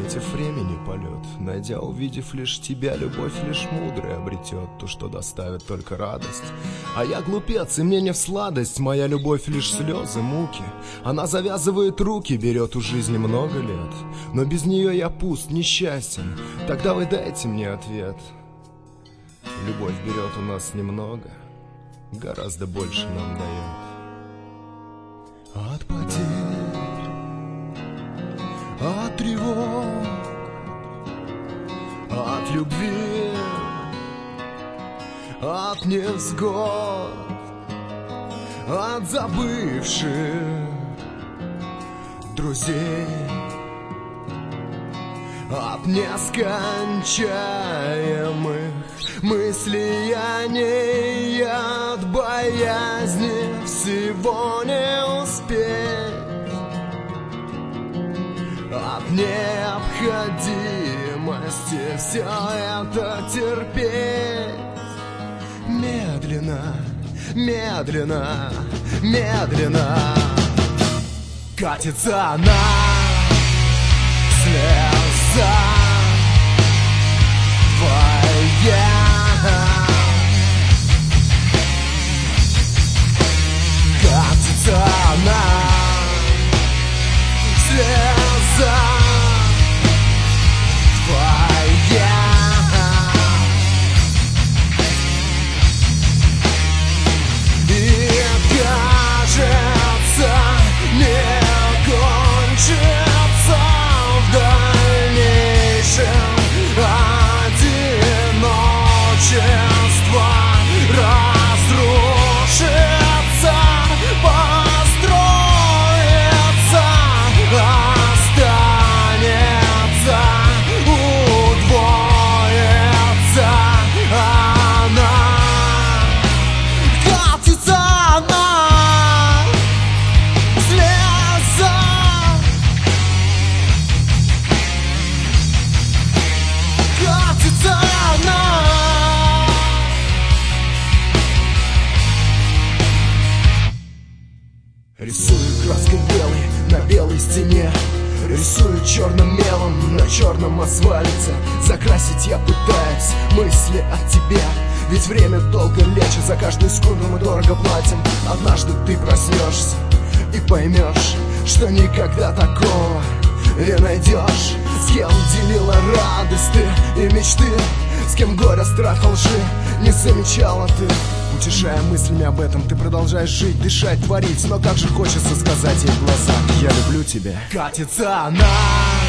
против времени полет. Найдя, увидев лишь тебя, любовь лишь мудрая обретет то, что доставит только радость. А я глупец, и мне не в сладость, моя любовь лишь слезы, муки. Она завязывает руки, берет у жизни много лет, но без нее я пуст, несчастен. Тогда вы дайте мне ответ. Любовь берет у нас немного, гораздо больше нам дает. От потерь, от тревог, от любви, от невзгод, от забывших друзей, от нескончаемых мыслей, от боязни всего не успеть, от необходимости все это терпеть. Медленно, медленно, медленно катится она, слеза твоя. Катится она, слеза твоя. И кажется, не кончится в дальнейшем одиночество, разрушится, построится, останется, удвоится она. Катится она, слеза. Катится она. Рисую краской белой на белой стене, рисую черным мелом на черном асфальте. Закрасить я пытаюсь мысли от тебя, ведь время долго лечит, за каждую секунду мы дорого платим. Однажды ты проснешься и поймешь, что никогда такого не найдешь. С кем делила радости и мечты, с кем горе, страх, лжи не замечала ты. Утешая мыслями об этом, ты продолжаешь жить, дышать, творить, но как же хочется сказать ей в глаза: я люблю тебя. Катится она,